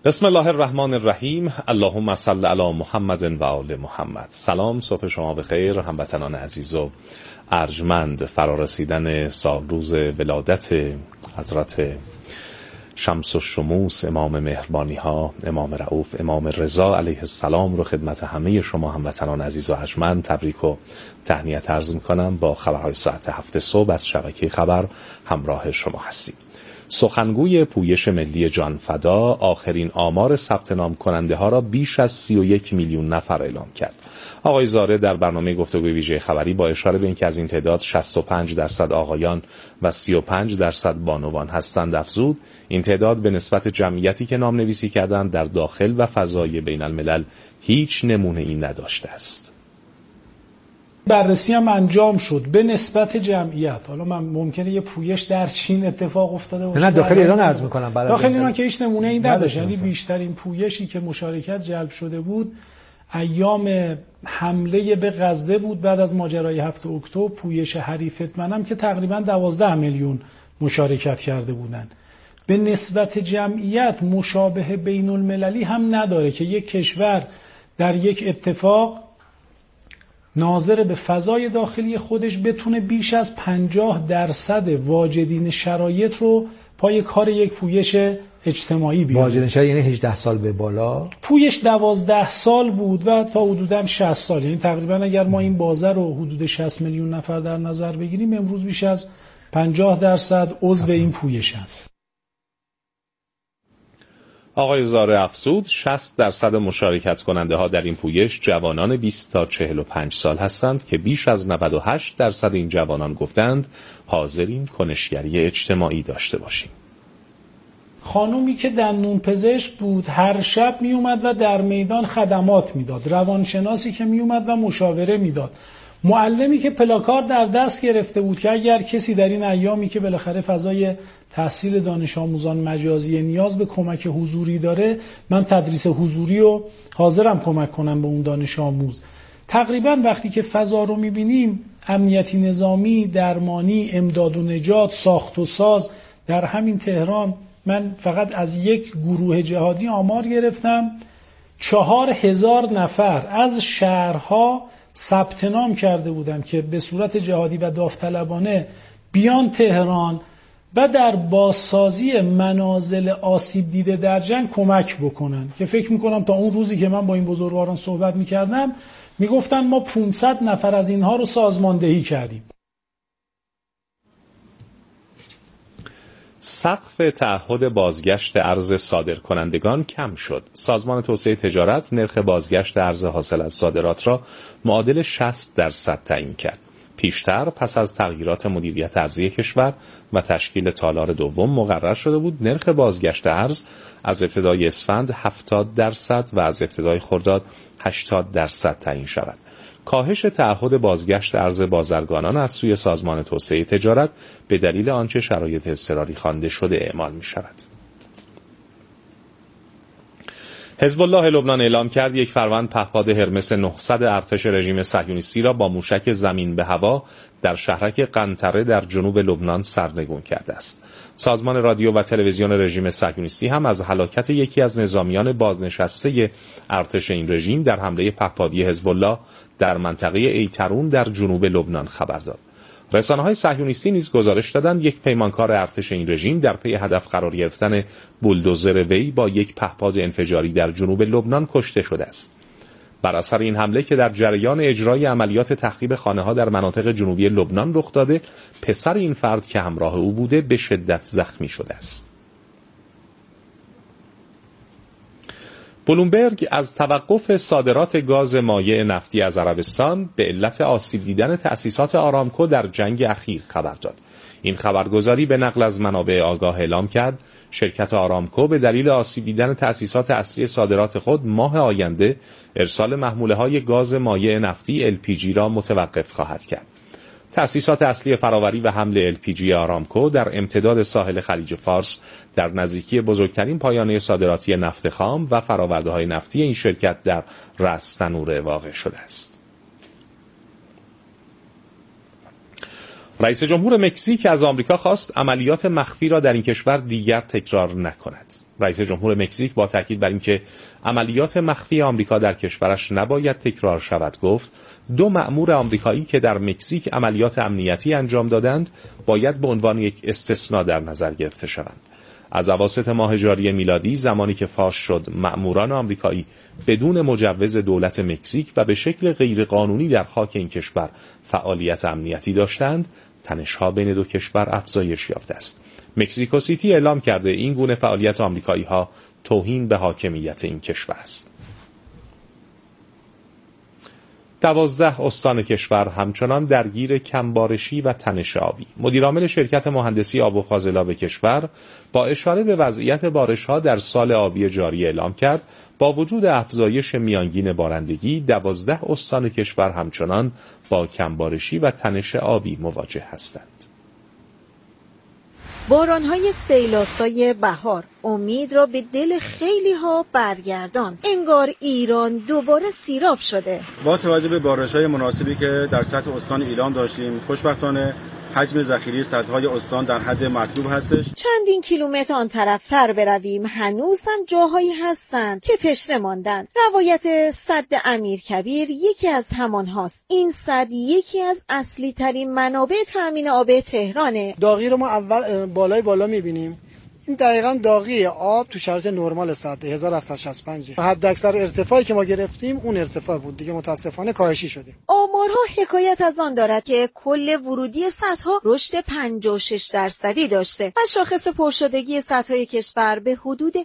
بسم الله الرحمن الرحیم. اللهم صل علی محمد و آل محمد. سلام، صبح شما بخیر هموطنان عزیز و ارجمند. فرارسیدن سالروز ولادت حضرت شمس الشموس، امام مهربانی ها، امام رؤوف، امام رضا علیه السلام رو خدمت همه شما هموطنان عزیز و ارجمند تبریک و تهنیت عرض می‌کنم. با خبرهای ساعت 7 صبح از شبکه خبر همراه شما هستیم. سخنگوی پویش ملی جانفدا آخرین آمار ثبت نام کننده ها را بیش از 31 میلیون نفر اعلام کرد. آقای زاره در برنامه گفتگوی ویژه خبری با اشاره به اینکه از این تعداد 65% آقایان و 35% بانوان هستند افزود این تعداد به نسبت جمعیتی که نام نویسی کردند در داخل و فضای بین الملل هیچ نمونه ای نداشته است. بررسی هم انجام شد به نسبت جمعیت. حالا من ممکنه یه پویش در چین اتفاق افتاده باشه، نه داخل ایران عرض می‌کنم. داخل ایران که هیچ نمونه ای نداشت. یعنی بیشترین پویشی که مشارکت جلب شده بود ایام حمله به غزه بود بعد از ماجرای 7 اکتبر. پویش حریفت منم که تقریبا 12 میلیون مشارکت کرده بودن. به نسبت جمعیت مشابه بین المللی هم نداره که یک کشور در یک اتفاق ناظر به فضای داخلی خودش بتونه بیش از 50% واجدین شرایط رو پای کار یک پویش اجتماعی بیاره. واجدین شرایط یعنی 18 سال به بالا. پویش 12 سال بود و تا حدوداً 60 سال. یعنی تقریبا اگر ما این بازه رو حدود 60 میلیون نفر در نظر بگیریم امروز بیش از 50% عضو این پویشن. آقای زاره افزود 60% مشارکت کننده ها در این پویش جوانان 20 تا 45 سال هستند که بیش از 98% این جوانان گفتند حاضریم کنشگری اجتماعی داشته باشیم. خانومی که دندون پزشک بود هر شب می اومد و در میدان خدمات میداد، روانشناسی که می اومد و مشاوره میداد، معلمی که پلاکارد در دست گرفته بود که اگر کسی در این ایامی که بالاخره فضای تحصیل دانش آموزان مجازی نیاز به کمک حضوری داره، من تدریس حضوری و حاضرم کمک کنم به اون دانش آموز. تقریبا وقتی که فضا رو میبینیم امنیتی نظامی، درمانی، امداد و نجات، ساخت و ساز در همین تهران، من فقط از یک گروه جهادی آمار گرفتم 4000 نفر از شهرها ثبت نام کرده بودن که به صورت جهادی و داوطلبانه بیان تهران و در بازسازی منازل آسیب دیده در جنگ کمک بکنن، که فکر میکنم تا اون روزی که من با این بزرگواران صحبت میکردم میگفتن ما 500 نفر از اینها رو سازماندهی کردیم. سقف تعهد بازگشت ارز صادرکنندگان کم شد. سازمان توسعه تجارت نرخ بازگشت ارز حاصل از صادرات را معادل 60% تعیین کرد. پیشتر پس از تغییرات مدیریت ارزی کشور و تشکیل تالار دوم مقرر شده بود نرخ بازگشت ارز از ابتدای اسفند 70% و از ابتدای خرداد 80% تعیین شود. کاهش تعهد بازگشت ارز بازرگانان از سوی سازمان توسعه تجارت به دلیل آنچه شرایط اضطراری خوانده شده اعمال می شود. حزب الله لبنان اعلام کرد یک فروند پهپاد هرمس 900 ارتش رژیم صهیونیستی را با موشک زمین به هوا در شهرک قنطره در جنوب لبنان سرنگون کرده است. سازمان رادیو و تلویزیون رژیم صهیونیستی هم از هلاکت یکی از نظامیان بازنشسته ارتش این رژیم در حمله پهپادی حزب الله در منطقه ایترون در جنوب لبنان خبر داد. رسانه‌های صهیونیستی نیز گزارش دادند یک پیمانکار ارتش این رژیم در پی هدف قرار گرفتن بولدوزر وی با یک پهپاد انفجاری در جنوب لبنان کشته شده است. بر اثر این حمله که در جریان اجرای عملیات تخریب خانه‌ها در مناطق جنوبی لبنان رخ داده، پسر این فرد که همراه او بوده به شدت زخمی شده است. بلومبرگ از توقف صادرات گاز مایع نفتی از عربستان به علت آسیب دیدن تأسیسات آرامکو در جنگ اخیر خبر داد. این خبرگزاری به نقل از منابع آگاه اعلام کرد شرکت آرامکو به دلیل آسیب دیدن تأسیسات اصلی صادرات خود ماه آینده ارسال محموله‌های گاز مایع نفتی LPG را متوقف خواهد کرد. تأسیسات اصلی فراوری و حمل LPG آرامکو در امتداد ساحل خلیج فارس در نزدیکی بزرگترین پایانه صادراتی نفت خام و فرآورده‌های نفتی این شرکت در رأس تنوره واقع شده است. رئیس جمهور مکزیک از آمریکا خواست عملیات مخفی را در این کشور دیگر تکرار نکند. رئیس جمهور مکزیک با تاکید بر اینکه عملیات مخفی آمریکا در کشورش نباید تکرار شود گفت 2 مأمور آمریکایی که در مکزیک عملیات امنیتی انجام دادند باید به عنوان یک استثناء در نظر گرفته شوند. از اواسط ماه جاری میلادی زمانی که فاش شد مأموران آمریکایی بدون مجوز دولت مکزیک و به شکل غیرقانونی در خاک این کشور فعالیت امنیتی داشتند، تنش‌ها بین 2 کشور افزایش یافته است. مکزیکو سیتی اعلام کرده این گونه فعالیت آمریکایی‌ها توهین به حاکمیت این کشور است. 12 استان کشور همچنان درگیر کمبارشی و تنش آبی. مدیرعامل شرکت مهندسی آب و فاضلاب کشور با اشاره به وضعیت بارش‌ها در سال آبی جاری اعلام کرد با وجود افزایش میانگین بارندگی 12 استان کشور همچنان با کمبارشی و تنش آبی مواجه هستند. باران‌های سیلاسای بهار امید را به دل خیلی‌ها برگردان. انگار ایران دوباره سیراب شده. با توجه به بارش‌های مناسبی که در سطح استان ایلام داشتیم، خوشبختانه حجم ذخیره سدهای استان در حد مطلوب هستش. چندین کیلومتر آن طرفتر برویم هنوز هم جاهایی هستند که تشنه ماندن. روایت سد امیرکبیر یکی از همان هاست. این سد یکی از اصلی ترین منابع تامین آب تهرانه. داغی رو ما اول بالا می‌بینیم. این دقیقاً داغی آب تو شرایط نرمال سد 1765. حد اکثر ارتفاعی که ما گرفتیم اون ارتفاع بود. دیگه متاسفانه کاهشی شدیم. آمارها حکایت از آن دارد که کل ورودی سدها رشد 56% داشته و شاخص پرشدگی سدهای کشور به حدود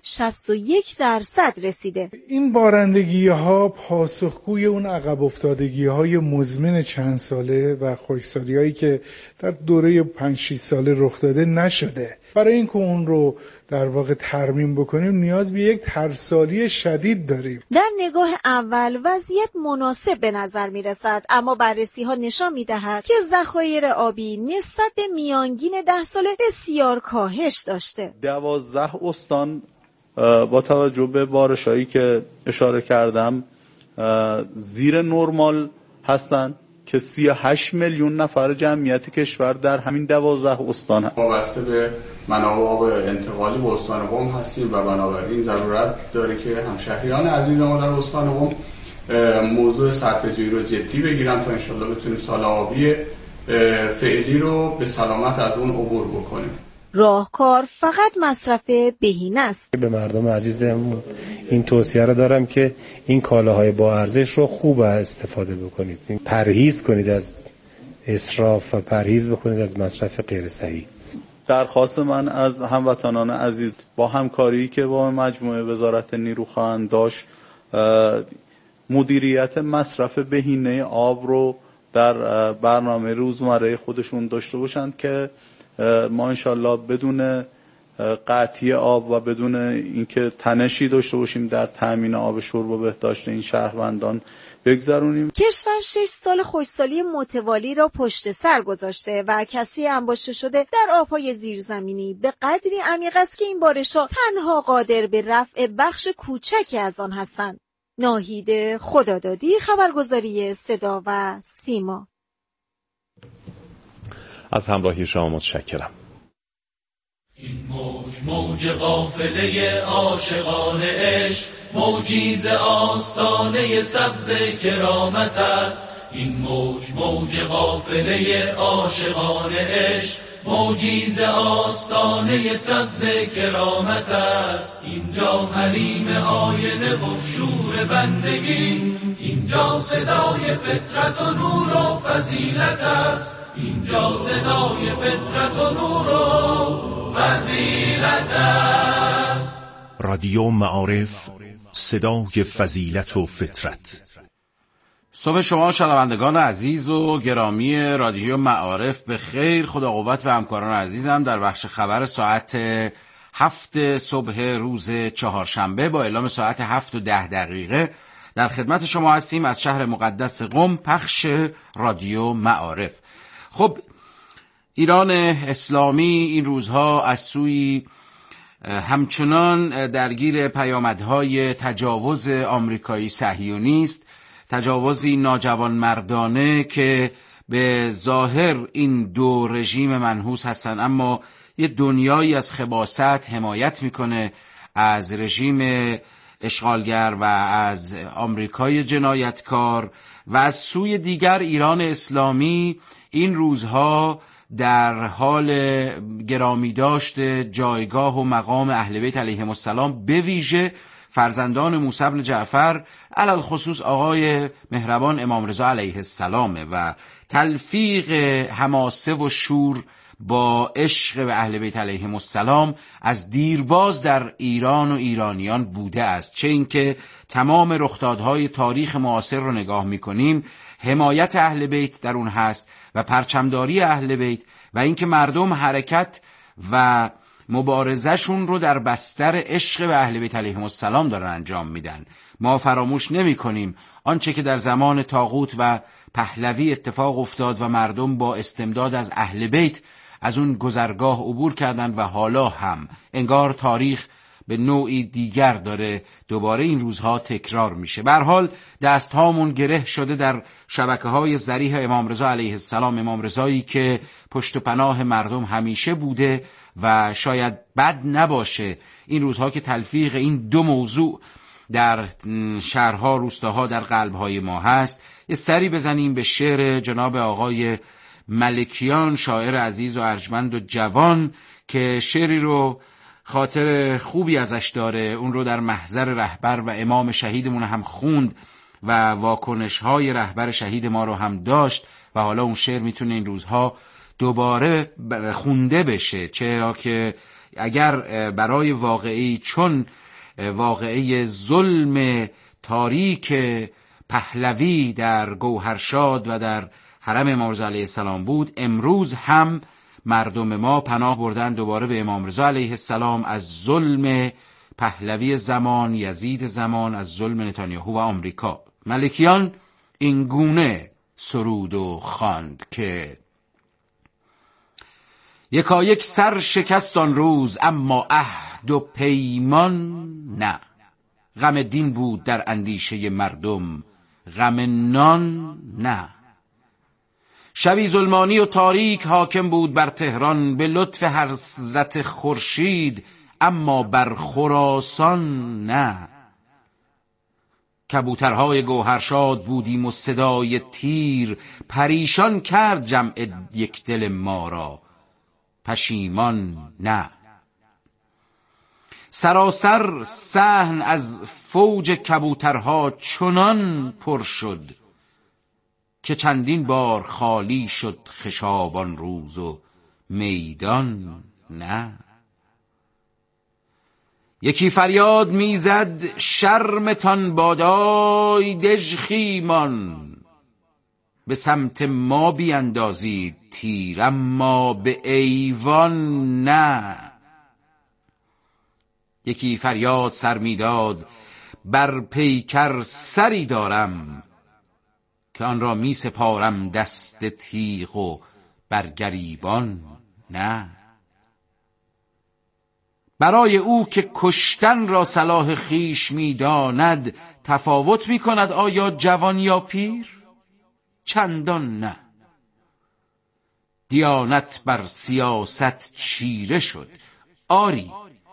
61% رسیده. این بارندگی‌ها پاسخگوی اون عقب افتادگی‌های مزمن چند ساله و خشکسالی‌هایی که در دوره 5-6 ساله رخ داده نشده. برای اینکه اون رو در واقع ترمیم بکنیم نیاز به یک ترسالی شدید داریم. در نگاه اول وضعیت مناسب به نظر می رسد، اما بررسی ها نشان می دهد که ذخایر آبی نسبت به میانگین 10 ساله بسیار کاهش داشته. 12 استان با توجه به بارشایی که اشاره کردم زیر نرمال هستند که 38 میلیون نفر جمعیت کشور در همین 12 استان هست. وابسته به منابع آب انتقالی به استان قم هستیم و بنابراین ضرورت داره که همشهریان عزیز ما در استان قم موضوع صرفه‌جویی رو جدی بگیرن تا انشالله بتونیم سال آبی فعلی رو به سلامت از اون عبور بکنیم. راهکار فقط مصرف بهینه است. به مردم عزیزم این توصیه رو دارم که این کالاهای با ارزش رو خوب استفاده بکنید. پرهیز کنید از اسراف و پرهیز بکنید از مصرف غیر صحیح. درخواست من از هموطنان عزیز با همکاری که با مجموعه وزارت نیرو خواهند داشت مدیریت مصرف بهینه آب رو در برنامه روزمره خودشون داشته باشند که ما انشالله بدون قطعی آب و بدون اینکه تنشی داشته باشیم در تامین آب شرب و بهداشت این شهروندان بگذرونیم. کشور 6 سال خشکسالی متوالی را پشت سر گذاشته و کسری انباشته شده در آبهای زیرزمینی به قدری عمیق است که این بارش‌ها تنها قادر به رفع بخش کوچکی از آن هستند. ناهید خدادادی، خبرگزاری صدا و سیما. از همراهی شما متشکرم. این موج قافله عاشقان عشق، موجی ز آستانه سبز کرامت است. این موج قافله عاشقان عشق، موجی ز آستانه سبز کرامت است. اینجا حریم آینه و شور بندگی، اینجا صدای فطرت و نور و فضیلت است. اینجا صدای فطرت و نور و فضیلت است. رادیو معارف، صدای فضیلت و فطرت. صبح شما شنوندگان عزیز و گرامی رادیو معارف به خیر. خدا قوت به همکاران عزیزم در بخش خبر ساعت 7 صبح روز چهارشنبه با اعلام ساعت 7:10 در خدمت شما هستیم از شهر مقدس قم، پخش رادیو معارف. خب ایران اسلامی این روزها از سوی همچنان درگیر پیامدهای تجاوز آمریکایی صهیونیست، تجاوزی ناجوانمردانه که به ظاهر این دو رژیم منحوس هستن، اما یه دنیایی از خباثت حمایت میکنه از رژیم اشغالگر و از آمریکای جنایتکار، و از سوی دیگر ایران اسلامی این روزها در حال گرامی داشت جایگاه و مقام اهل بیت علیهم السلام، به ویژه فرزندان موسی بن جعفر، علل خصوص آقای مهربان امام رضا علیه السلامه و تلفیق حماسه و شور با عشق به اهل بیت علیهم السلام از دیرباز در ایران و ایرانیان بوده است. چه اینکه تمام رخدادهای تاریخ معاصر رو نگاه میکنیم، حمایت اهل بیت در اون هست و پرچمداری اهل بیت، و اینکه مردم حرکت و مبارزشون رو در بستر عشق به اهل بیت علیهم السلام دارن انجام میدن. ما فراموش نمی کنیم آنچه که در زمان طاغوت و پهلوی اتفاق افتاد و مردم با استمداد از اهل بیت از اون گذرگاه عبور کردند و حالا هم انگار تاریخ به نوعی دیگر داره دوباره این روزها تکرار میشه. به هر حال دست هامون گره شده در شبکه‌های ذریح امام رضا علیه السلام، امام رضایی که پشت و پناه مردم همیشه بوده و شاید بد نباشه این روزها که تلفیق این دو موضوع در شهرها، روستاها، در قلبهای ما هست. یه سری بزنیم به شعر جناب آقای ملکیان، شاعر عزیز و ارجمند و جوان، که شعری رو خاطر خوبی ازش داره. اون رو در محضر رهبر و امام شهیدمون هم خوند و واکنش‌های رهبر شهید ما رو هم داشت و حالا اون شعر میتونه این روزها دوباره خونده بشه، چرا که اگر برای واقعی چون واقعی ظلم تاریک پهلوی در گوهرشاد و در حرم امام رضا علیه السلام بود، امروز هم مردم ما پناه بردن دوباره به امام رضا علیه السلام از ظلم پهلوی زمان، یزید زمان، از ظلم نتانیاهو و آمریکا. ملکیان این گونه سرود و خواند که یکایک سر شکست آن روز، اما عهد و پیمان نه. غم دین بود در اندیشه مردم، غم نان نه. شبی ظلمانی و تاریک حاکم بود بر تهران، به لطف حضرت خورشید، اما بر خراسان نه. کبوترهای گوهرشاد بودیم و صدای تیر، پریشان کرد جمع یک دل ما را، پشیمان نه. سراسر صحن از فوج کبوترها چنان پر شد، که چندین بار خالی شد خشابان روز و میدان نه. یکی فریاد میزد شرمتان بادای دژخیمان، به سمت ما بیندازید تیر، اما به ایوان نه. یکی فریاد سر میداد بر پیکر سری دارم، که آن را می سپارم دست تیغ و بر گریبان نه. برای او که کشتن را صلاح خیش می داند، تفاوت می کند آیا جوان یا پیر؟ چندان نه. دیانت بر سیاست چیره شد، آری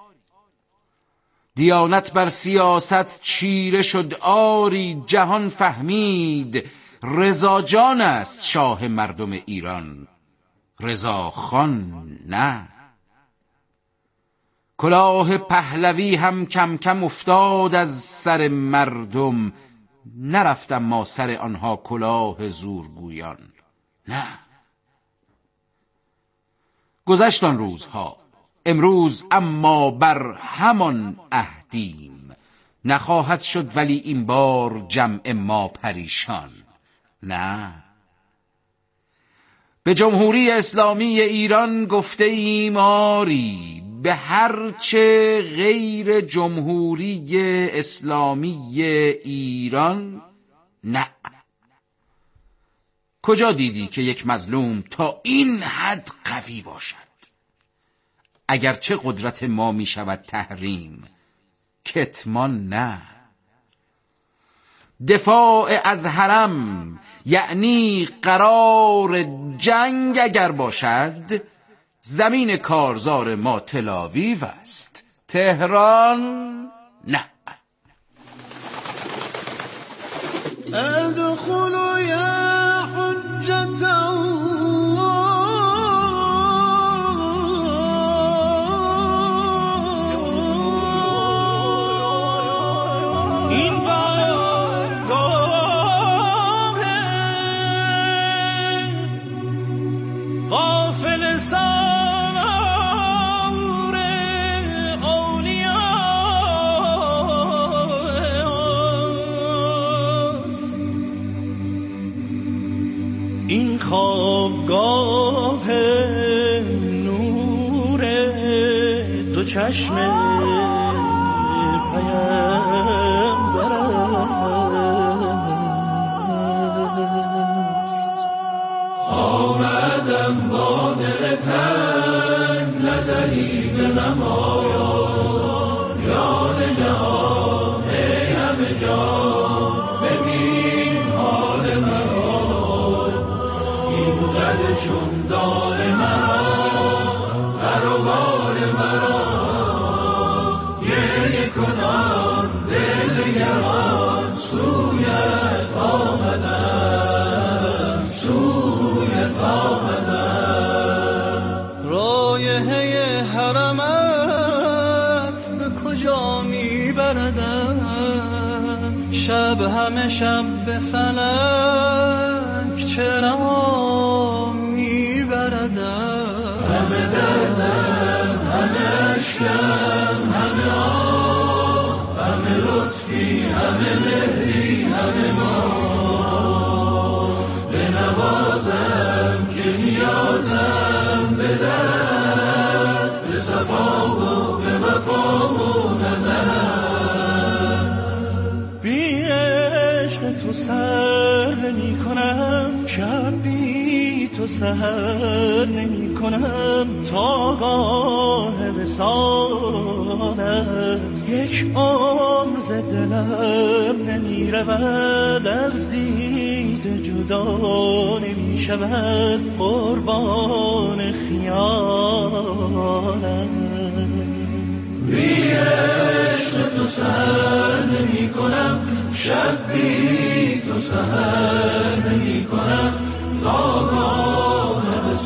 دیانت بر سیاست چیره شد، آری جهان فهمید رضا جان است شاه مردم ایران، رضا خان نه. کلاه پهلوی هم کم کم افتاد از سر مردم، نرفتم ما سر آنها کلاه زورگویان نه. گذشت آن روزها، امروز اما بر همان عهدیم، نخواهد شد ولی این بار جمع ما پریشان نه. به جمهوری اسلامی ایران گفته ایم آری، به هرچه غیر جمهوری اسلامی ایران نه. کجا دیدی که یک مظلوم تا این حد قوی باشد؟ اگرچه قدرت ما می شود تحریم، کتمان نه. دفاع از حرم یعنی قرار جنگ اگر باشد زمین کارزار ما تلاویو است، تهران نه. ادخلوا یا حجت الله این بارگاه غافل سالار اولیاست، این خوابگاه نور دو چشم پیامبر است. آمدم با دل تنگ نظری به نمایا، جان جهان ای همه جان ببین حال مرا، این قد چون دار مرا قرار مرا، گریه کنان دل یران سویت آمدم، سویت آمدم. رایحه حرمت به کجا میبردم، شب همه شب به فلک چرا میبردم، همه دردم همه اشکم همه آه، همه لطفی همه مهری همه ما، به نوازم که نیازم به درد، به صفا و به وفا و نظرم. بی عشق تو سر نمی کنم، شب بی تو سحر نمی کنم، تا گاه وصالت یک عمر ز دلم نمی رود، از دید جدا نمی شود قربان خیالت. بی عشق تو سر نمی کنم، شب بی تو سحر نمی کنم، تا گاه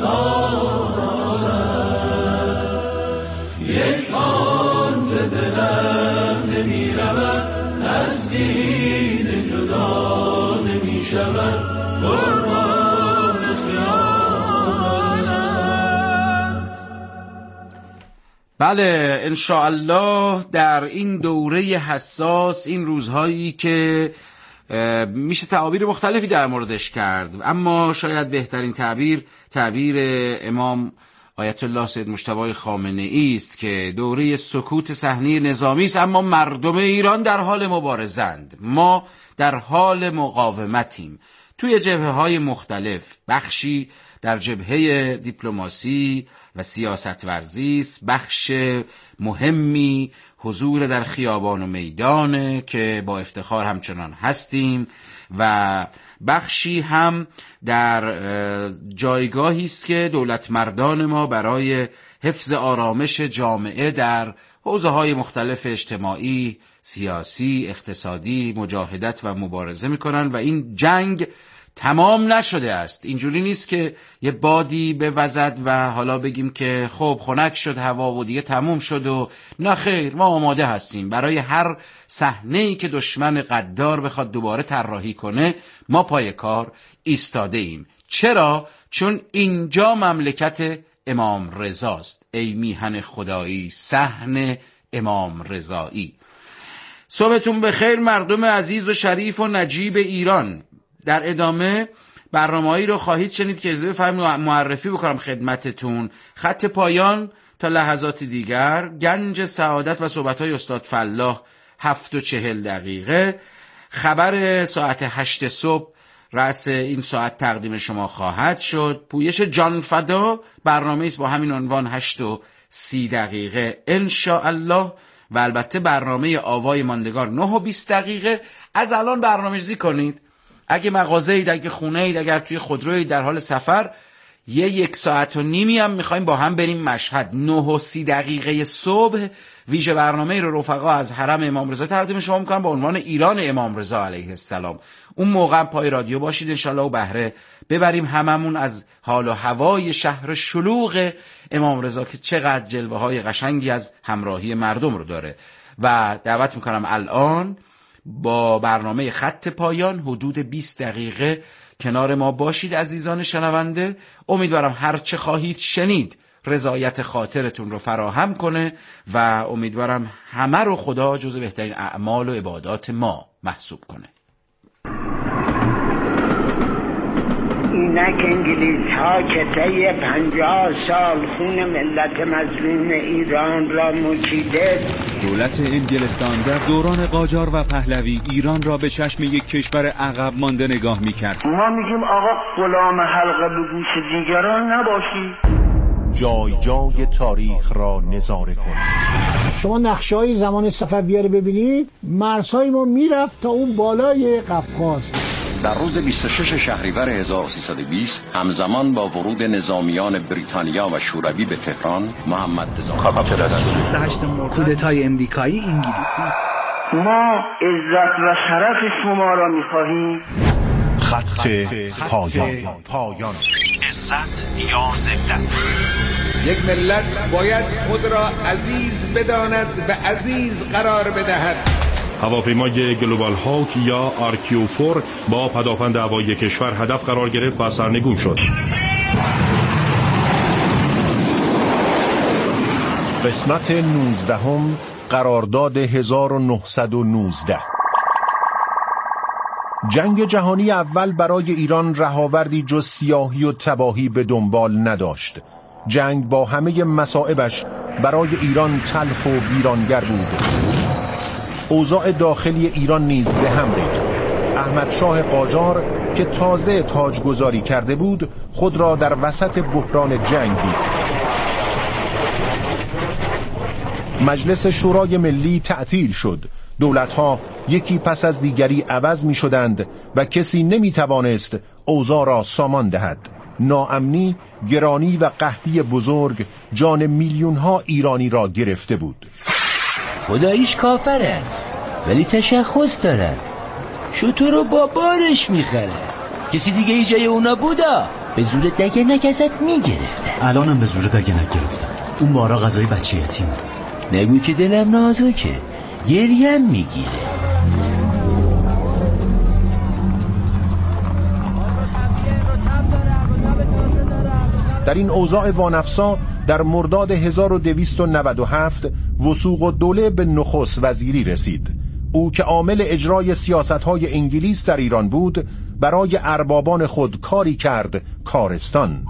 وصالت یک آن ز دلم نمی رود، از دید جدا نمی شود قربان خیالت. بله انشاءالله در این دوره حساس، این روزهایی که میشه تعابیر مختلفی در موردش کرد، اما شاید بهترین تعبیر امام آیت الله سید مجتبی خامنه‌ای است که دوره سکوت صحنه نظامی است، اما مردم ایران در حال مبارزند، ما در حال مقاومتیم توی جبهه‌های مختلف، بخشی در جبهه دیپلماسی و سیاست ورزی است، بخش مهمی حضور در خیابان و میدانه که با افتخار همچنان هستیم، و بخشی هم در جایگاهی است که دولت مردان ما برای حفظ آرامش جامعه در حوزه‌های مختلف اجتماعی، سیاسی، اقتصادی مجاهدت و مبارزه میکنن و این جنگ تمام نشده است. اینجوری نیست که یه بادی بوزد و حالا بگیم که خب خنک شد هوا و دیگه تموم شد و نه خیر، ما آماده هستیم برای هر صحنه‌ای که دشمن غدار بخواد دوباره طراحی کنه. ما پای کار ایستاده ایم. چرا؟ چون اینجا مملکت امام رضاست. ای میهن خدایی، صحن امام رضایی. صبحتون بخیر مردم عزیز و شریف و نجیب ایران. در ادامه برنامه‌ای رو خواهید شنید که اجازه بفرمایید معرفی بکنم خدمتتون. خط پایان تا لحظات دیگر، گنج سعادت و صحبت‌های استاد فلاح 7:40. خبر ساعت 8 صبح رأس این ساعت تقدیم شما خواهد شد. پویش جان فدا برنامه است با همین عنوان 8:30 انشاءالله، و البته برنامه آوای ماندگار 9:20. از الان برنامه‌ریزی کنید، اگه مغازه‌اید، اگه خونه‌اید، اگر توی خودرویید در حال سفر، 1 ساعت و نیمی هم میخوایم با هم بریم مشهد. 9:30 صبح ویژه برنامه رو رفقا از حرم امام رضا تقدیم شما میکنم با عنوان ایران امام رضا علیه السلام. اون موقع پای رادیو باشید انشالله و بهره ببریم هممون از حال و هوای شهر شلوغ امام رضا که چقدر جلوه های قشنگی از همراهی مردم رو داره. و دعوت میکنم الان با برنامه خط پایان حدود 20 دقیقه کنار ما باشید عزیزان شنونده. امیدوارم هر چه خواهید شنید رضایت خاطرتون رو فراهم کنه و امیدوارم همه رو خدا جزو بهترین اعمال و عبادات ما محسوب کنه. اینک انگلیس ها که طی 50 سال خون ملت مظلوم ایران را نوشیده. دولت انگلستان در دوران قاجار و پهلوی ایران را به چشم یک کشور عقب مانده نگاه می‌کرد. ما میگیم آقا غلام حلقه به گوش دیگران نباشی. جای جای تاریخ را نظاره کن. شما نقشه‌های زمان صفویه رو ببینید، مرزهای ما میرفت تا اون بالای قفقاز. در روز 26 شهریور 1320 همزمان با ورود نظامیان بریتانیا و شوروی به تهران، محمد رضا 28 مرداد کودتای امریکایی انگلیسی. ما عزت و شرف شما را می‌خواهیم. خط پایان. عزت یا ذلت. یک ملت باید خود را عزیز بداند و عزیز قرار بدهد. هواپیمای گلوبال هاوک یا آرکیوفور با پدافند هوایی کشور هدف قرار گرفت و سرنگون شد. قسمت 19 قرارداد 1919. جنگ جهانی اول برای ایران رهاوردی جز سیاهی و تباهی به دنبال نداشت. جنگ با همه مصائبش برای ایران تلخ و ویرانگر بود. اوضاع داخلی ایران نیز به هم ریخت. احمد شاه قاجار که تازه تاجگذاری کرده بود خود را در وسط بحران جنگ دید. مجلس شورای ملی تعطیل شد. دولت‌ها یکی پس از دیگری عوض می‌شدند و کسی نمی‌توانست اوضاع را سامان دهد. ناامنی، گرانی و قحطی بزرگ جان میلیون‌ها ایرانی را گرفته بود. خداییش کافره ولی تشخص داره. شطور رو با بارش میخره. کسی دیگه ای جای اونا بودا به زور دگنک ازت میگرفته. الانم به زور دگنک گرفتم. اون بارا غذای بچه یتیم. نگو که دلم نازکه، گریم میگیره. در این اوضاع وانفسا در مرداد 1297 وثوق الدوله به نخست وزیری رسید. او که عامل اجرای سیاست‌های انگلیس در ایران بود برای اربابان خود کاری کرد کارستان.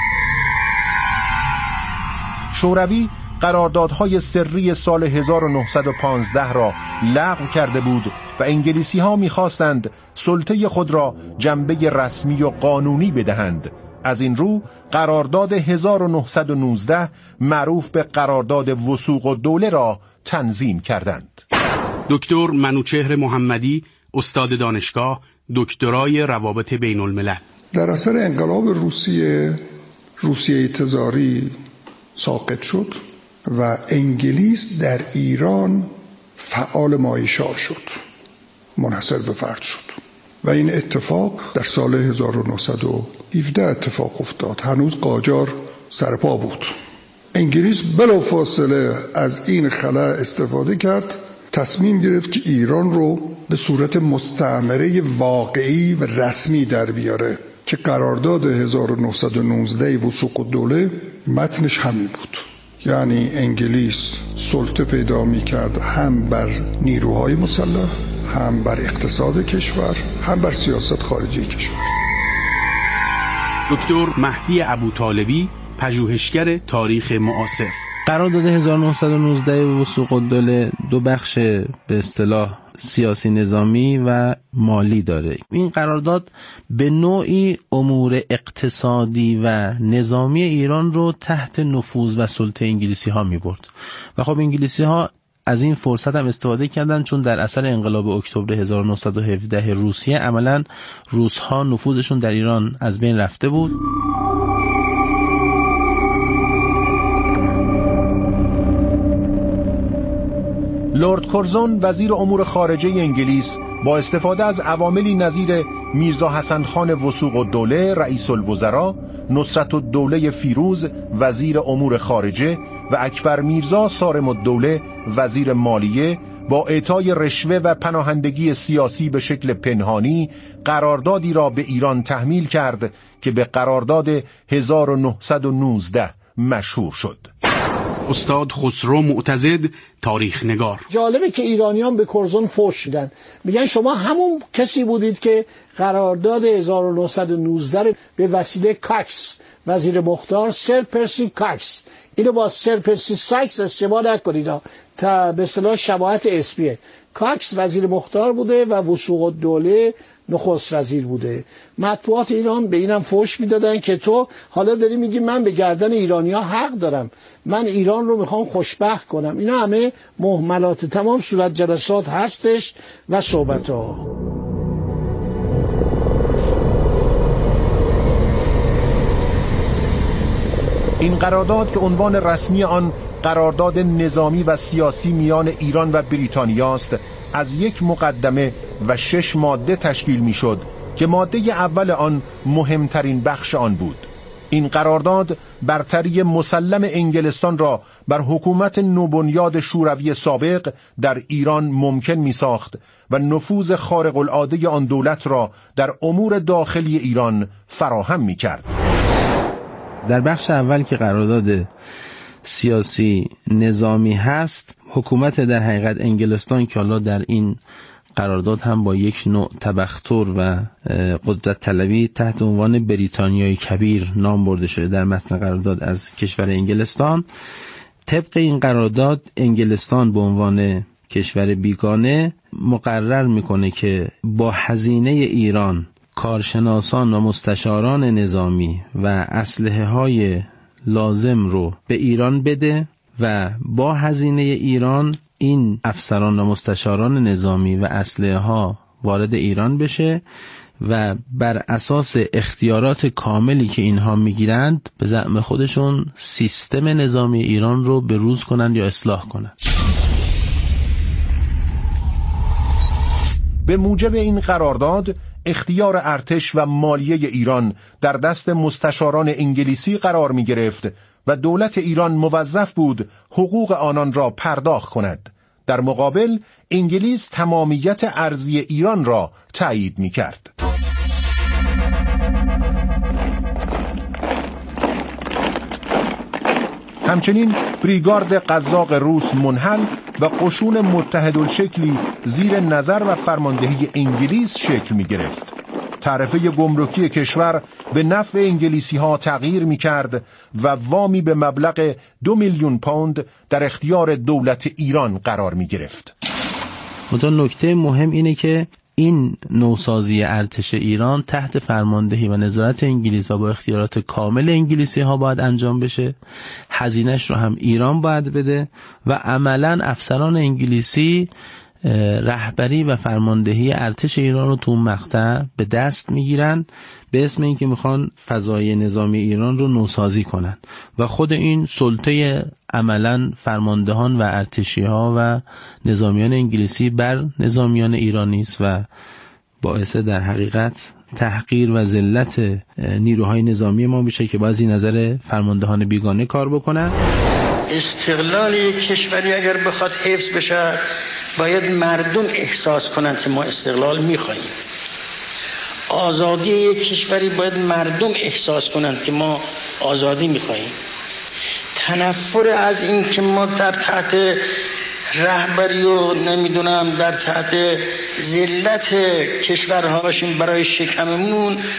شوروی قراردادهای سری سال 1915 را لغو کرده بود و انگلیسی ها می‌خواستند سلطه خود را جنبه رسمی و قانونی بدهند. از این رو قرارداد 1919 معروف به قرارداد وثوق الدوله را تنظیم کردند. دکتر منوچهر محمدی، استاد دانشگاه، دکترای روابط بین الملل. در اثر انقلاب روسیه تزاری ساقط شد و انگلیس در ایران فعال مایشار شد، منحصر به فرد شد و این اتفاق در سال 1917 اتفاق افتاد. هنوز قاجار سرپا بود. انگلیس بلافاصله از این خلا استفاده کرد، تصمیم گرفت که ایران رو به صورت مستعمره واقعی و رسمی در بیاره که قرارداد 1919 وثوق الدوله متنش همین بود. یعنی انگلیس سلطه پیدا می‌کرد هم بر نیروهای مسلح، هم بر اقتصاد کشور، هم بر سیاست خارجی کشور. دکتر مهدی ابوطالبی، پژوهشگر تاریخ معاصر. قرارداد 1919 وثوق الدوله دو بخش به اصطلاح سیاسی نظامی و مالی داره. این قرارداد به نوعی امور اقتصادی و نظامی ایران رو تحت نفوذ و سلطه انگلیسی ها می برد و خب انگلیسی ها از این فرصت هم استفاده کردن، چون در اثر انقلاب اکتبر 1917 روسیه عملاً روس‌ها نفوذشون در ایران از بین رفته بود. لرد کورزون وزیر امور خارجه انگلیس با استفاده از عواملی نظیر میرزا حسن خان وثوق الدوله رئیس الوزراء، نصرت الدوله فیروز وزیر امور خارجه و اکبر میرزا صارم الدوله وزیر مالیه با اعطای رشوه و پناهندگی سیاسی به شکل پنهانی قراردادی را به ایران تحمیل کرد که به قرارداد 1919 مشهور شد. استاد خسرو معتزد، تاریخ نگار: جالبه که ایرانیان به کورزون فحش میدن، میگن شما همون کسی بودید که قرارداد 1919 به وسیله کاکس وزیر مختار، سر پرسی کاکس، اینو با سر پرسی سایکس اشتباه نکنید تا به اصطلاح شباهت اسمیه. کاکس وزیر مختار بوده و وثوق الدوله نخست وزیر بوده. مطبوعات ایران به اینم فحش میدادن که تو حالا داری میگی من به گردن ایرانی‌ها حق دارم، من ایران رو میخوام خوشبخت کنم. اینا همه مهملات تمام صورت جلسات هستش و صحبت‌ها. این قرارداد که عنوان رسمی آن قرارداد نظامی و سیاسی میان ایران و بریتانیا است، از یک مقدمه و 6 ماده تشکیل میشد که ماده اول آن مهمترین بخش آن بود. این قرارداد برتری مسلم انگلستان را بر حکومت نوبنیاد شوروی سابق در ایران ممکن می ساخت و نفوذ خارق العاده آن دولت را در امور داخلی ایران فراهم می کرد. در بخش اول که قرارداد سیاسی نظامی هست، حکومت در حقیقت انگلستان که حالا در این قرارداد هم با یک نوع تبختر و قدرت طلبی تحت عنوان بریتانیای کبیر نام برده شده در متن قرارداد از کشور انگلستان. طبق این قرارداد انگلستان به عنوان کشور بیگانه مقرر میکنه که با هزینه ایران کارشناسان و مستشاران نظامی و اسلحه های لازم رو به ایران بده و با هزینه ایران این افسران و مستشاران نظامی و اسلحه ها وارد ایران بشه و بر اساس اختیارات کاملی که اینها میگیرند به زعم خودشون سیستم نظامی ایران رو بروز کنند یا اصلاح کنند. به موجب این قرارداد اختیار ارتش و مالیه ایران در دست مستشاران انگلیسی قرار می گرفت و دولت ایران موظف بود حقوق آنان را پرداخت کند. در مقابل انگلیس تمامیت ارضی ایران را تایید می کرد. همچنین بریگارد قزاق روس منحل و قشون متحدالشکلی زیر نظر و فرماندهی انگلیس شکل می گرفت. تعرفه گمرکی کشور به نفع انگلیسی ها تغییر می کرد و وامی به مبلغ 2 میلیون پوند در اختیار دولت ایران قرار می گرفت. منتها نکته مهم اینه که این نوسازی ارتش ایران تحت فرماندهی و نظارت انگلیس و با اختیارات کامل انگلیسی ها باید انجام بشه. هزینه‌اش رو هم ایران باید بده و عملاً افسران انگلیسی رهبری و فرماندهی ارتش ایران رو تو اون مقطع به دست میگیرن به اسم اینکه میخوان فضای نظامی ایران رو نوسازی کنن و خود این سلطه عملاً فرماندهان و ارتشی ها و نظامیان انگلیسی بر نظامیان ایرانی است و باعث در حقیقت تحقیر و ذلت نیروهای نظامی ما میشه که بعضی نظر فرماندهان بیگانه کار بکنن. استقلال یک کشوری اگر بخواد حفظ بشه باید مردم احساس کنند که ما استقلال میخواییم. آزادی یک کشوری باید مردم احساس کنند که ما آزادی میخواییم. تنفر از این که ما در تحت رهبری و نمیدونم در تحت ذلت کشورها باشیم برای شکممون